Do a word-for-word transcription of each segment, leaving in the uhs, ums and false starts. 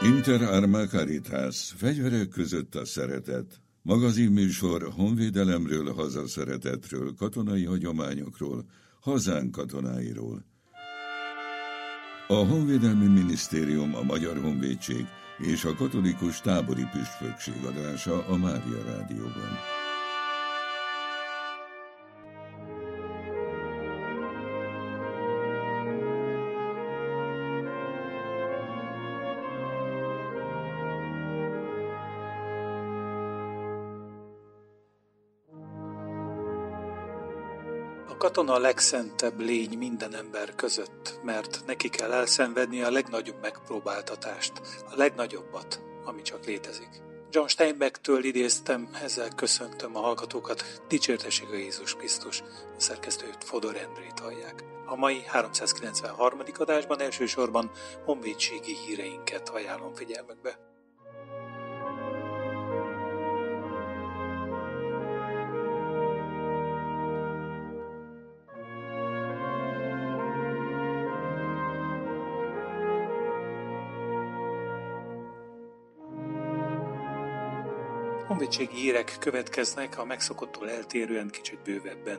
Inter Arma Caritas, fegyverek között a szeretet. Magazinműsor honvédelemről, hazaszeretetről, katonai hagyományokról, hazánk katonáiról. A Honvédelmi Minisztérium, a Magyar Honvédség és a Katolikus Tábori Püspökség adása a Mária Rádióban. A katona a legszentebb lény minden ember között, mert neki kell elszenvedni a legnagyobb megpróbáltatást, a legnagyobbat, ami csak létezik. John Steinbecktől idéztem, ezzel köszöntöm a hallgatókat, dicsértessége Jézus Krisztus, a szerkesztőt, Fodor Endrét hallják. A mai háromszázkilencvenharmadik adásban elsősorban honvédségi híreinket ajánlom figyelmükbe. Honvédségi hírek következnek, a megszokottól eltérően kicsit bővebben.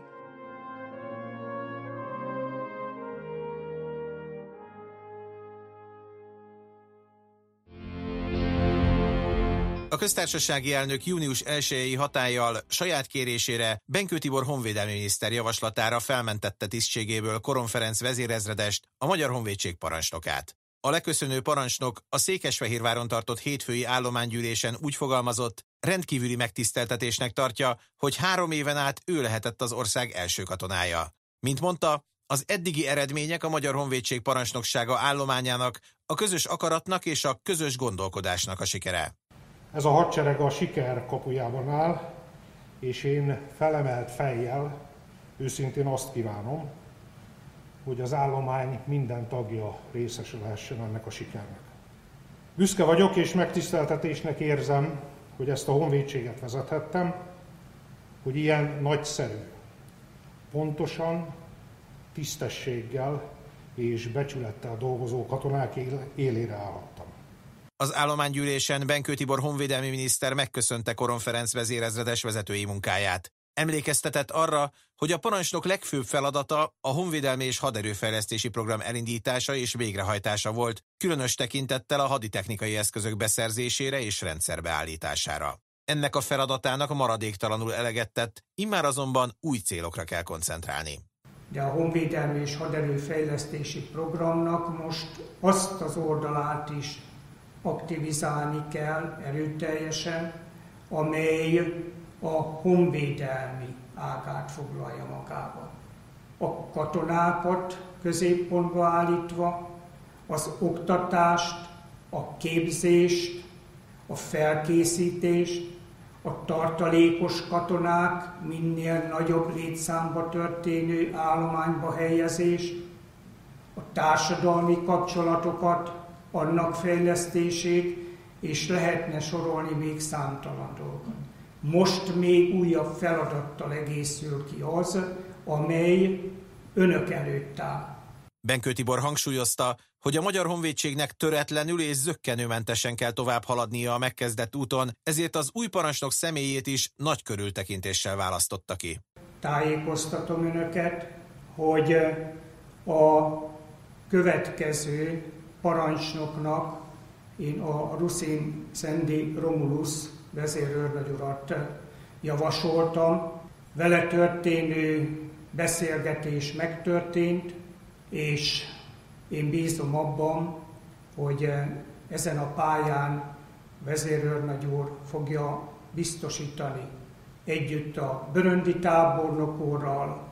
A köztársasági elnök június elsejei hatállyal saját kérésére Benkő Tibor honvédelmi miniszter javaslatára felmentette tisztségéből Koron Ferenc vezérezredest, a Magyar Honvédség parancsnokát. A leköszönő parancsnok a Székesfehérváron tartott hétfői állománygyűlésen úgy fogalmazott, rendkívüli megtiszteltetésnek tartja, hogy három éven át ő lehetett az ország első katonája. Mint mondta, az eddigi eredmények a Magyar Honvédség parancsnoksága állományának, a közös akaratnak és a közös gondolkodásnak a sikere. Ez a hadsereg a siker kapujában áll, és én felemelt fejjel őszintén azt kívánom, hogy az állomány minden tagja részesülhessen ennek a sikernek. Büszke vagyok és megtiszteltetésnek érzem, hogy ezt a honvédséget vezethettem, hogy ilyen nagyszerű, pontosan, tisztességgel és becsülettel dolgozó katonák élére állhattam. Az állománygyűlésen Benkő Tibor honvédelmi miniszter megköszönte Koron Ferenc vezérezredes vezetői munkáját. Emlékeztetett arra, hogy a parancsnok legfőbb feladata a honvédelmi és haderőfejlesztési program elindítása és végrehajtása volt, különös tekintettel a haditechnikai eszközök beszerzésére és rendszerbeállítására. Ennek a feladatának maradéktalanul eleget tett, immár azonban új célokra kell koncentrálni. De a honvédelmi és haderőfejlesztési programnak most azt az oldalát is aktivizálni kell erőteljesen, amely a honvédelmi ágát foglalja magába. A katonákat középpontba állítva, az oktatást, a képzést, a felkészítést, a tartalékos katonák minél nagyobb létszámba történő állományba helyezést, a társadalmi kapcsolatokat, annak fejlesztését, és lehetne sorolni még számtalan dolgot. Most még újabb feladattal egészül ki az, amely önök előtt áll. Benkő Tibor hangsúlyozta, hogy a Magyar Honvédségnek töretlenül és zökkenőmentesen kell tovább haladnia a megkezdett úton, ezért az új parancsnok személyét is nagy körültekintéssel választotta ki. Tájékoztatom önöket, hogy a következő parancsnoknak én a Rusin Szendi Romulus vezérőrnagy urat javasoltam. Vele történő beszélgetés megtörtént, és én bízom abban, hogy ezen a pályán vezérőrnagy úr fogja biztosítani együtt a Böröndi tábornokúrral,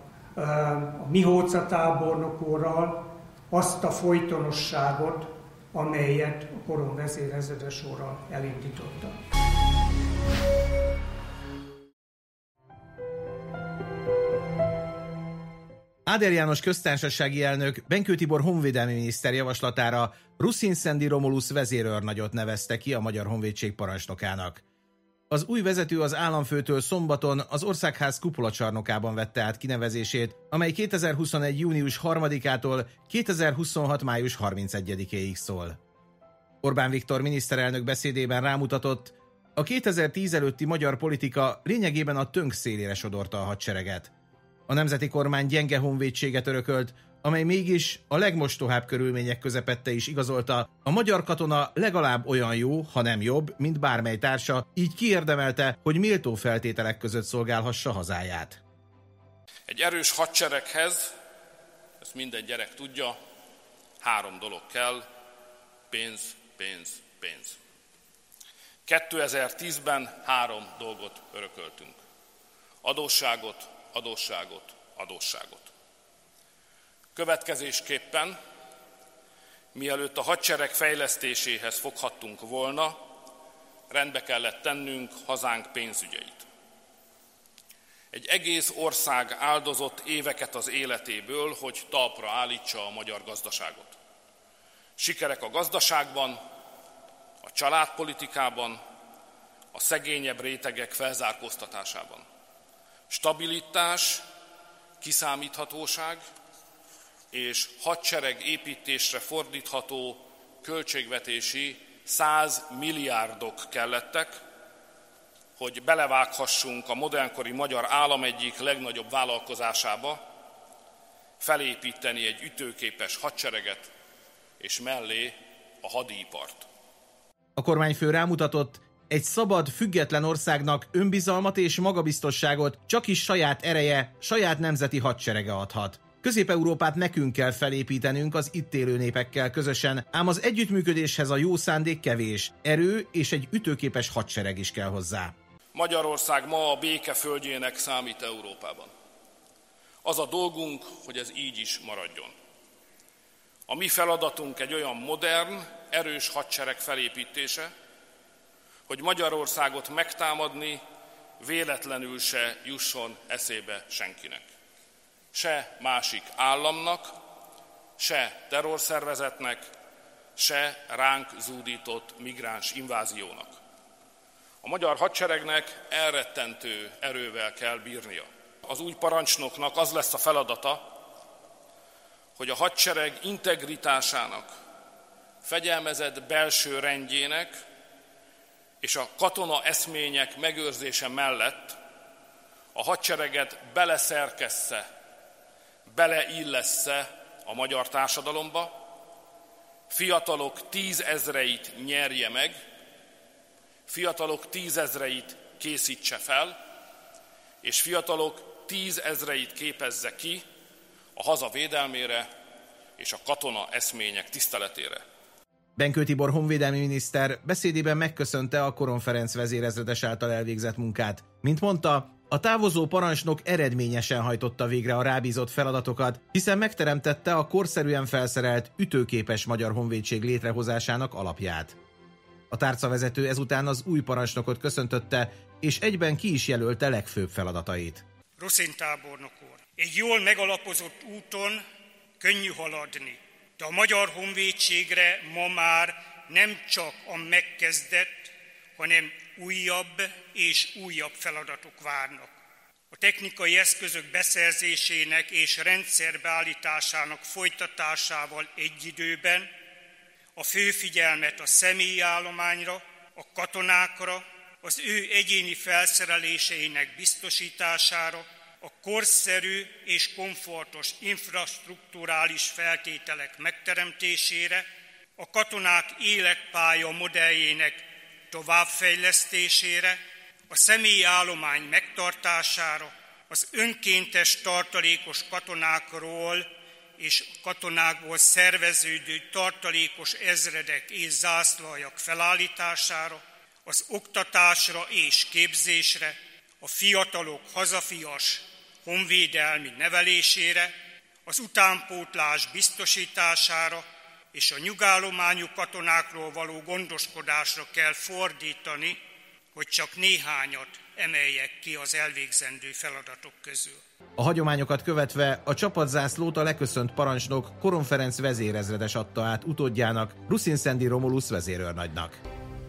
a Mihóca tábornokúrral azt a folytonosságot, amelyet a Koron vezérezredes úrral elindította. Áder János köztársasági elnök Benkő Tibor honvédelmi miniszter javaslatára Rusin Szendi Romulus vezérőrnagyot nevezte ki a Magyar Honvédség parancsnokának. Az új vezető az államfőtől szombaton az Országház kupolacsarnokában vette át kinevezését, amely kétezer-huszonegy. június harmadikától kétezer-huszonhat. május harmincegyedikéig szól. Orbán Viktor miniszterelnök beszédében rámutatott, a kétezer-tíz előtti magyar politika lényegében a tönk szélére sodorta a hadsereget. A nemzeti kormány gyenge honvédséget örökölt, amely mégis a legmostohább körülmények közepette is igazolta, a magyar katona legalább olyan jó, ha nem jobb, mint bármely társa, így kiérdemelte, hogy méltó feltételek között szolgálhassa hazáját. Egy erős hadsereghez, ezt minden gyerek tudja, három dolog kell: pénz, pénz, pénz. kétezer-tízben három dolgot örököltünk. Adósságot, adósságot, adósságot. Következésképpen, mielőtt a hadsereg fejlesztéséhez foghattunk volna, rendbe kellett tennünk hazánk pénzügyeit. Egy egész ország áldozott éveket az életéből, hogy talpra állítsa a magyar gazdaságot. Sikerek a gazdaságban, a családpolitikában, a szegényebb rétegek felzárkóztatásában. Stabilitás, kiszámíthatóság és hadsereg építésre fordítható költségvetési száz milliárdok kellettek, hogy belevághassunk a modernkori magyar állam egyik legnagyobb vállalkozásába, felépíteni egy ütőképes hadsereget és mellé a hadipart. A kormányfő rámutatott, egy szabad, független országnak önbizalmat és magabiztosságot csak is saját ereje, saját nemzeti hadserege adhat. Közép-Európát nekünk kell felépítenünk az itt élő népekkel közösen, ám az együttműködéshez a jó szándék kevés, erő és egy ütőképes hadsereg is kell hozzá. Magyarország ma a béke földjének számít Európában. Az a dolgunk, hogy ez így is maradjon. A mi feladatunk egy olyan modern, erős hadsereg felépítése, hogy Magyarországot megtámadni véletlenül se jusson eszébe senkinek. Se másik államnak, se terrorszervezetnek, se ránk zúdított migráns inváziónak. A magyar hadseregnek elrettentő erővel kell bírnia. Az új parancsnoknak az lesz a feladata, hogy a hadsereg integritásának, fegyelmezett belső rendjének és a katona eszmények megőrzése mellett a hadsereget beleszerkessze, beleillessze a magyar társadalomba, fiatalok tízezreit nyerje meg, fiatalok tízezreit készítse fel, és fiatalok tízezreit képezze ki a haza védelmére és a katona eszmények tiszteletére. Benkő Tibor honvédelmi miniszter beszédében megköszönte a Koron Ferenc vezérezredes által elvégzett munkát. Mint mondta, a távozó parancsnok eredményesen hajtotta végre a rábízott feladatokat, hiszen megteremtette a korszerűen felszerelt, ütőképes magyar honvédség létrehozásának alapját. A tárcavezető ezután az új parancsnokot köszöntötte, és egyben ki is jelölte legfőbb feladatait. Ruszin tábornok úr, egy jól megalapozott úton könnyű haladni, de a magyar honvédségre ma már nem csak a megkezdett, hanem újabb és újabb feladatok várnak. A technikai eszközök beszerzésének és rendszerbeállításának folytatásával egy időben a fő figyelmet a személyi állományra, a katonákra, az ő egyéni felszereléseinek biztosítására, a korszerű és komfortos infrastrukturális feltételek megteremtésére, a katonák életpálya modelljének továbbfejlesztésére, a személyi állomány megtartására, az önkéntes tartalékos katonákról és katonákból szerveződő tartalékos ezredek és zászlajak felállítására, az oktatásra és képzésre, a fiatalok hazafias honvédelmi nevelésére, az utánpótlás biztosítására és a nyugállományú katonákról való gondoskodásra kell fordítani, hogy csak néhányat emeljek ki az elvégzendő feladatok közül. A hagyományokat követve a csapatzászlót a leköszönt parancsnok Koron Ferenc vezérezredes adta át utódjának, Ruszin-Szendi Romulusz vezérőrnagynak.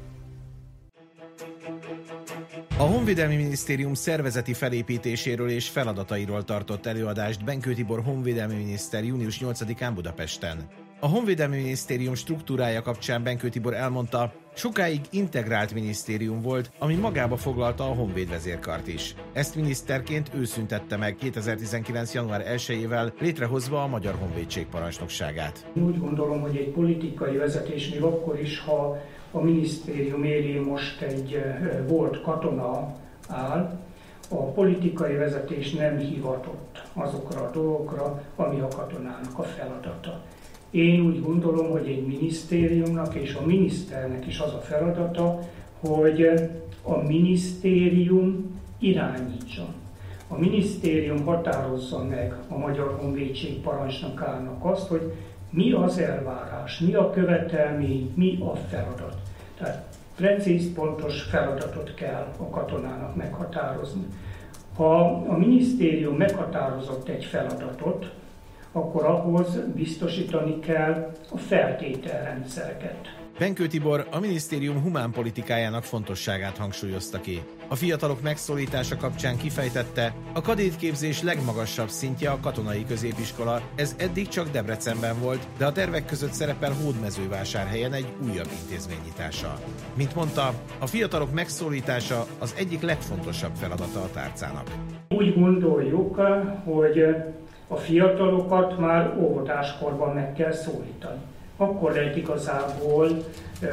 A Honvédelmi Minisztérium szervezeti felépítéséről és feladatairól tartott előadást Benkő Tibor honvédelmi miniszter június nyolcadikán Budapesten. A Honvédelmi Minisztérium struktúrája kapcsán Benkő Tibor elmondta, sokáig integrált minisztérium volt, ami magába foglalta a Honvéd vezérkart is. Ezt miniszterként ő szüntette meg kétezer-tizenkilenc. január elsejével, létrehozva a Magyar Honvédség parancsnokságát. Úgy gondolom, hogy egy politikai vezetés még akkor is, ha a minisztérium élén most egy volt katona áll, a politikai vezetés nem hivatott azokra a dolgokra, ami a katonának a feladata. Én úgy gondolom, hogy egy minisztériumnak és a miniszternek is az a feladata, hogy a minisztérium irányítson. A minisztérium határozza meg a Magyar Honvédség parancsnokának azt, hogy mi az elvárás, mi a követelmény, mi a feladat. Tehát precíz, pontos feladatot kell a katonának meghatározni. Ha a minisztérium meghatározott egy feladatot, akkor ahhoz biztosítani kell a feltételrendszereket. Benkő Tibor a minisztérium humánpolitikájának fontosságát hangsúlyozta ki. A fiatalok megszólítása kapcsán kifejtette, a kadétképzés legmagasabb szintje a katonai középiskola, ez eddig csak Debrecenben volt, de a tervek között szerepel Hódmezővásárhelyen egy újabb intézmény nyitása. Mint mondta, a fiatalok megszólítása az egyik legfontosabb feladata a tárcának. Úgy gondoljuk, hogy a fiatalokat már óvodáskorban meg kell szólítani. Akkor lehet igazából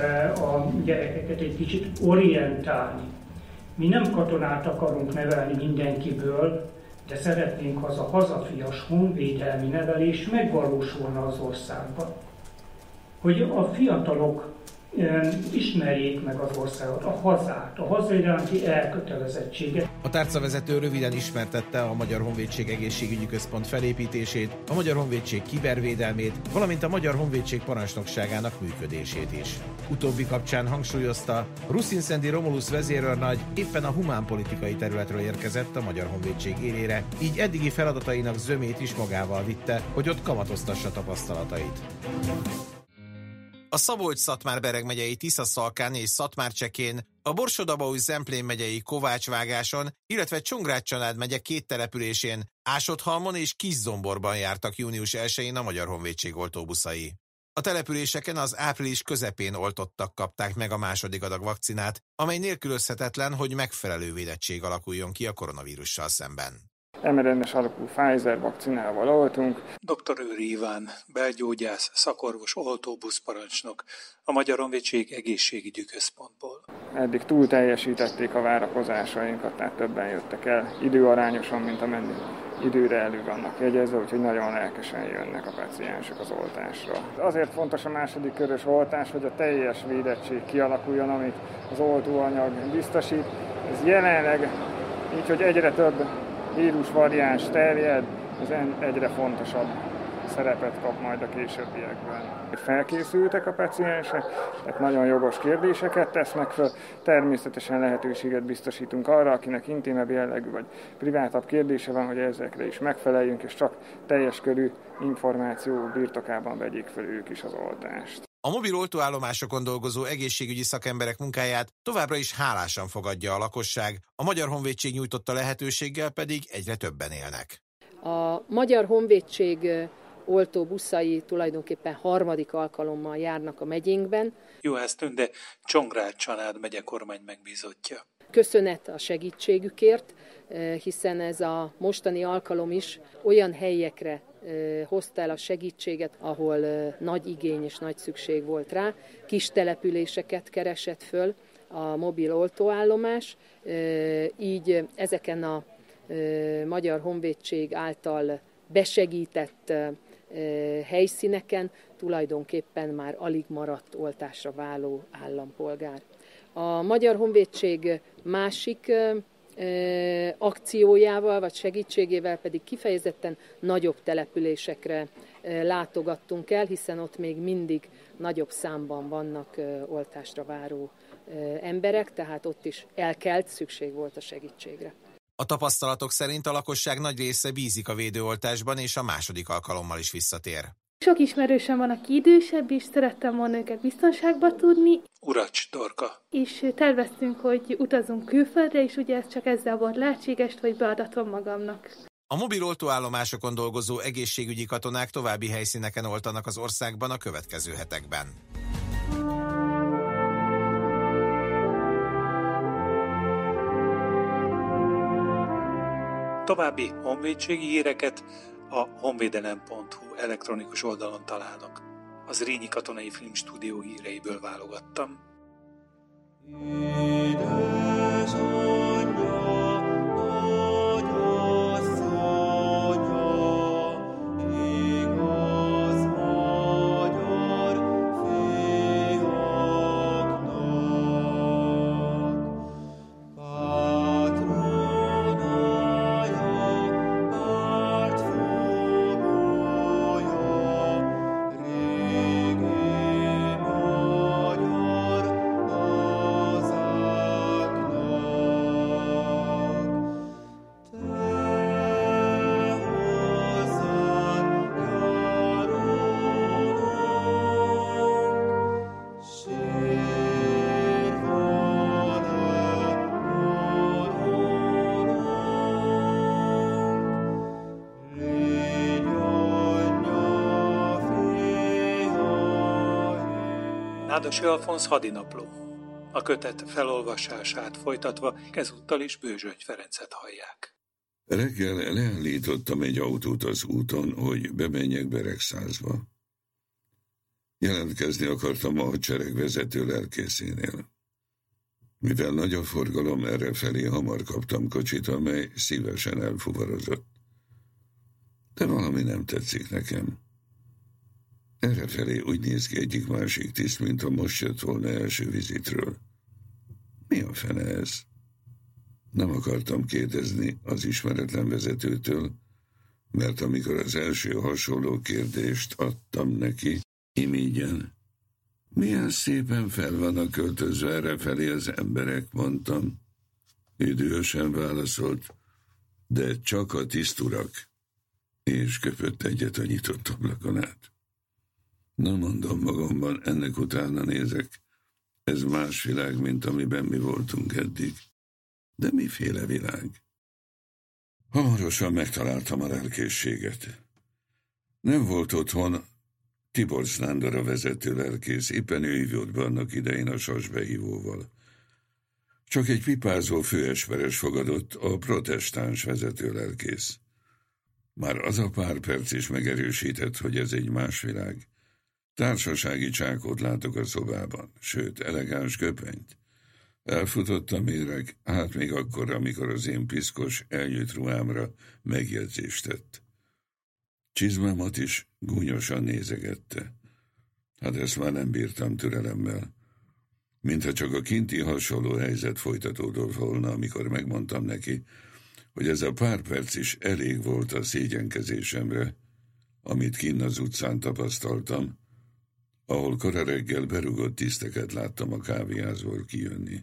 a gyerekeket egy kicsit orientálni. Mi nem katonát akarunk nevelni mindenkiből, de szeretnénk, ha az a hazafias honvédelmi nevelés megvalósulna az országban. Hogy a fiatalok ismerjék meg az országot, a hazát, a haza iránti elkötelezettséget. A tárcavezető röviden ismertette a Magyar Honvédség Egészségügyi Központ felépítését, a Magyar Honvédség kibervédelmét, valamint a Magyar Honvédség parancsnokságának működését is. Utóbbi kapcsán hangsúlyozta, Ruszin-Szendi Romulus vezérőrnagy éppen a humánpolitikai területről érkezett a Magyar Honvédség élére, így eddigi feladatainak zömét is magával vitte, hogy ott kamatoztassa tapasztalatait. A Szabolcs-Szatmár-Bereg megyei Tiszaszalkán és Szatmárcsekén, a Borsod-Abaúj-Zemplén megyei Kovácsvágáson, illetve Csongrád-Csanád megye két településén, Ásodhalmon és Kiszdzomborban jártak június elsején a Magyar Honvédség oltóbuszai. A településeken az április közepén oltottak kapták meg a második adag vakcinát, amely nélkülözhetetlen, hogy megfelelő védettség alakuljon ki a koronavírussal szemben. em er en es alapú Pfizer vakcinával oltunk. doktor Őri Iván, belgyógyász, szakorvos, oltóbuszparancsnok, a Magyar Honvédség Egészségügyi Központból. Eddig túl teljesítették a várakozásainkat, tehát többen jöttek el időarányosan, mint amennyi időre elő vannak jegyezve, úgyhogy nagyon lelkesen jönnek a páciensek az oltásra. Azért fontos a második körös oltás, hogy a teljes védettség kialakuljon, amit az oltóanyag biztosít. Ez jelenleg így, hogy egyre több vírusvariáns terjed, ez egyre fontosabb szerepet kap majd a későbbiekben. Felkészültek a paciensek, tehát nagyon jogos kérdéseket tesznek föl, természetesen lehetőséget biztosítunk arra, akinek intimebb jellegű vagy privátabb kérdése van, hogy ezekre is megfeleljünk, és csak teljes körű információ birtokában vegyék fel ők is az oltást. A mobil oltóállomásokon dolgozó egészségügyi szakemberek munkáját továbbra is hálásan fogadja a lakosság, a Magyar Honvédség nyújtotta lehetőséggel pedig egyre többen élnek. A Magyar Honvédség oltóbuszai tulajdonképpen harmadik alkalommal járnak a megyénkben. Juhász Tünde, Csongrád-Csanád megye kormány megbízottja. Köszönet a segítségükért, hiszen ez a mostani alkalom is olyan helyekre hozta el a segítséget, ahol nagy igény és nagy szükség volt rá. Kis településeket keresett föl a mobil oltóállomás, így ezeken a Magyar Honvédség által besegített helyszíneken tulajdonképpen már alig maradt oltásra váló állampolgár. A Magyar Honvédség másik akciójával vagy segítségével pedig kifejezetten nagyobb településekre látogattunk el, hiszen ott még mindig nagyobb számban vannak oltásra váró emberek, tehát ott is elkelt, szükség volt a segítségre. A tapasztalatok szerint a lakosság nagy része bízik a védőoltásban, és a második alkalommal is visszatér. Sok ismerősöm van, aki idősebb, és szerettem volna őket biztonságba tudni. Uracs Dorka. És terveztünk, hogy utazunk külföldre, és ugye ez csak ezzel volt lehetséges, hogy beadatom magamnak. A mobil oltóállomásokon dolgozó egészségügyi katonák további helyszíneken oltanak az országban a következő hetekben. További honvédségi híreket a honvédelem pont hu elektronikus oldalon találnak. Az Zrínyi Katonai Filmstúdió híreiből válogattam. Nádas Alfonz hadinapló. A kötet felolvasását folytatva ezúttal is Bőzsöny Ferencet hallják. Reggel leállítottam egy autót az úton, hogy bemenjek Beregszázba. Jelentkezni akartam a hadsereg vezető lelkészénél. Mivel nagy a forgalom, errefelé hamar kaptam kocsit, amely szívesen elfuvarozott. De valami nem tetszik nekem. Errefelé úgy néz ki egyik-másik tiszt, mint ha most jött volna első vizitről. Mi a fene ez? Nem akartam kérdezni az ismeretlen vezetőtől, mert amikor az első hasonló kérdést adtam neki, imígyen, milyen szépen fel vannak költözve errefelé az emberek, mondtam. Idősen válaszolt, de csak a tiszturak, és köpött egyet a nyitott ablakon át. Na, mondom magamban, ennek utána nézek. Ez más világ, mint amiben mi voltunk eddig. De miféle világ? Hamarosan megtaláltam a lelkészséget. Nem volt otthon Tibor Nándor a vezető lelkész, éppen ő hívott be annak idején a sasbehívóval. Csak egy pipázó főesperes fogadott, a protestáns vezető lelkész. Már az a pár perc is megerősített, hogy ez egy más világ. Társasági csákot látok a szobában, sőt, elegáns köpenyt. Elfutott a méreg, hát még akkor, amikor az én piszkos, elnyújt ruhámra megjegyzést tett. Csizmámat is gúnyosan nézegette. Hát ezt már nem bírtam türelemmel. Mintha csak a kinti hasonló helyzet folytatódott volna, amikor megmondtam neki, hogy ez a pár perc is elég volt a szégyenkezésemre, amit kinn az utcán tapasztaltam, ahol kora reggel berugott tiszteket láttam a kávéházból kijönni.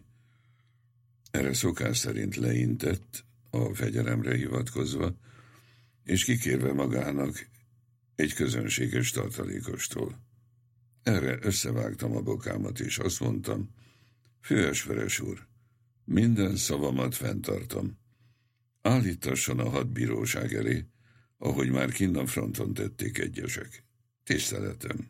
Erre szokás szerint leintett, a fegyelemre hivatkozva, és kikérve magának egy közönséges tartalékostól. Erre összevágtam a bokámat, és azt mondtam, főesperes úr, minden szavamat fenntartom. Állítasson a hadbíróság elé, ahogy már kinn a fronton tették egyesek. Tiszteletem.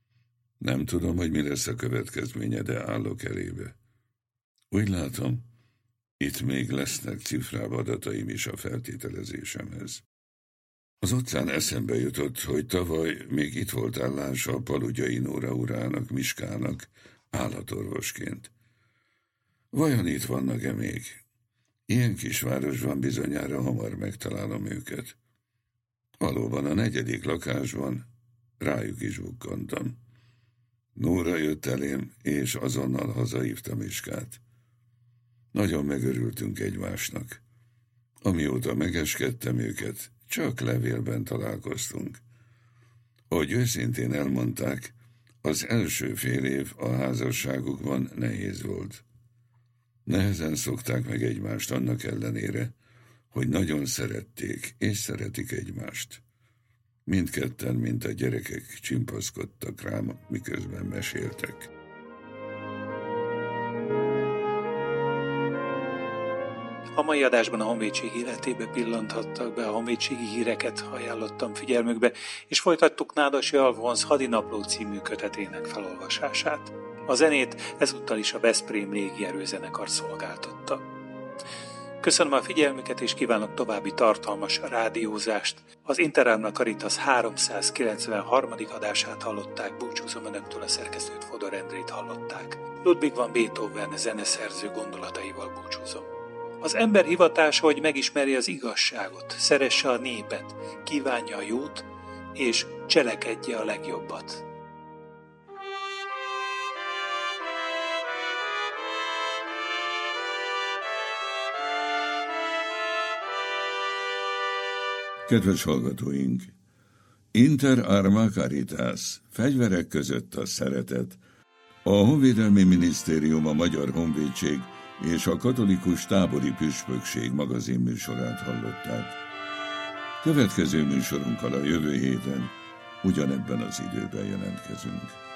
Nem tudom, hogy mi lesz a következménye, de állok elébe. Úgy látom, itt még lesznek cifrább adataim is a feltételezésemhez. Az utcán eszembe jutott, hogy tavaly még itt volt állása a Palugyai Nóra urának, Miskának, állatorvosként. Vajon itt vannak-e még? Ilyen kisvárosban bizonyára hamar megtalálom őket. Valóban a negyedik lakásban rájuk is bukkantam. Nóra jött elém, és azonnal hazahívta Miskát. Nagyon megörültünk egymásnak. Amióta megeskedtem őket, csak levélben találkoztunk. Ahogy őszintén elmondták, az első fél év a házasságukban nehéz volt. Nehezen szokták meg egymást annak ellenére, hogy nagyon szerették és szeretik egymást. Mindketten, mint a gyerekek, csimpaszkodtak rám, miközben meséltek. A mai adásban a honvédség életébe pillanthattak be, a honvédségi híreket ajánlottam figyelmükbe, és folytattuk Nádasi Alfonz Hadinapló című kötetének felolvasását. A zenét ezúttal is a Veszprém légierőzenekar szolgáltatta. Köszönöm a figyelmüket, és kívánok további tartalmas rádiózást. Az Interárna Caritas háromszázkilencvenharmadik adását hallották, búcsúzom önöktől, a szerkesztőt, Fodor Endrét hallották. Ludwig van Beethoven zeneszerző gondolataival búcsúzom. Az ember hivatása, hogy megismerje az igazságot, szeresse a népet, kívánja a jót, és cselekedje a legjobbat. Kedves hallgatóink! Inter Arma Caritas, fegyverek között a szeretet. A Honvédelmi Minisztérium, a Magyar Honvédség és a Katolikus Tábori Püspökség magazin műsorát hallották. Következő műsorunkkal a jövő héten ugyanebben az időben jelentkezünk.